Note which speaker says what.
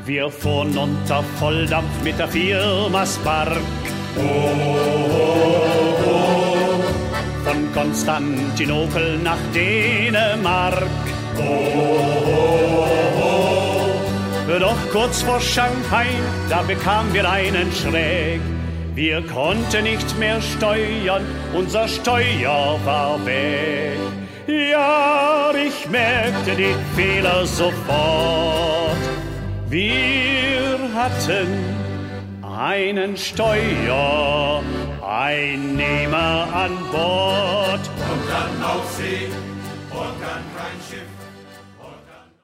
Speaker 1: Wir fuhren unter Volldampf mit der Firma Spark. Von Konstantinopel nach Dänemark. Doch kurz vor Shanghai, da bekamen wir einen Schräg. Wir konnten nicht mehr steuern, unser Steuer war weg. Ja, ich merkte den Fehler sofort. Wir hatten einen Steuereinnehmer an Bord.
Speaker 2: Und dann auf See